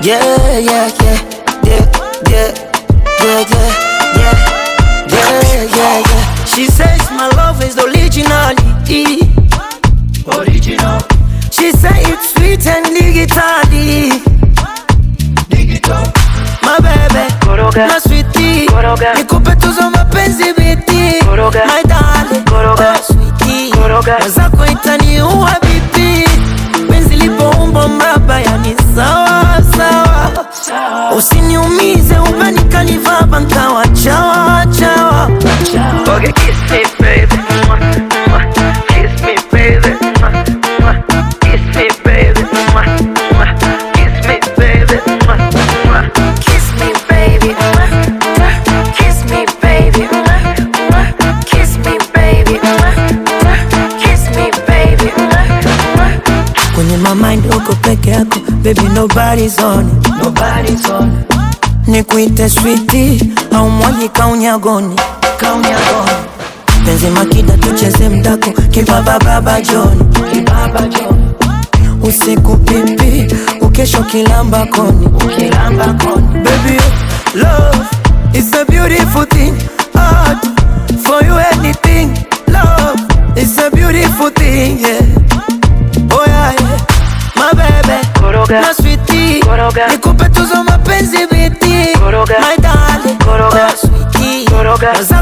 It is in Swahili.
Yeah, yeah, yeah, yeah, yeah, yeah, yeah, yeah, yeah, yeah, yeah. She says my love is originality. Original. She say it's sweet and digital. Digital. My baby, Koroga. My sweetie, Koroga. Nikupe tuzo mapenzi biti, Koroga. My darling, Koroga. Oh sweetie, Koroga. Wazako itaniua bibi. Penzi lipoumba mraba yani sawa sawa. Usiniumize umenika nivaba nkawa chawa chawa. Okay, kiss me baby, kiss me baby, kiss me baby, kiss me baby, kiss me baby, kiss me baby, kiss me baby, kiss me baby. Kwenye my mind uko peke yako, baby nobody's on it. Nobody's on it. Nikuite sweetie, au mwaji kaunyagoni. Kaunyagoni. Penzi makida tucheze mdako, kibaba baba John. Kibaba John. Usiku pipi, ukesho kilamba koni. Kilamba koni. Baby, love is a beautiful thing. Art for you anything. Love is a beautiful thing, yeah. Oh yeah, yeah. My baby, Koroga. My sweetie, Koroga. Nikupe tuzo mapenzi biti, Koroga. My darling, Koroga. Oh sweetie, Koroga.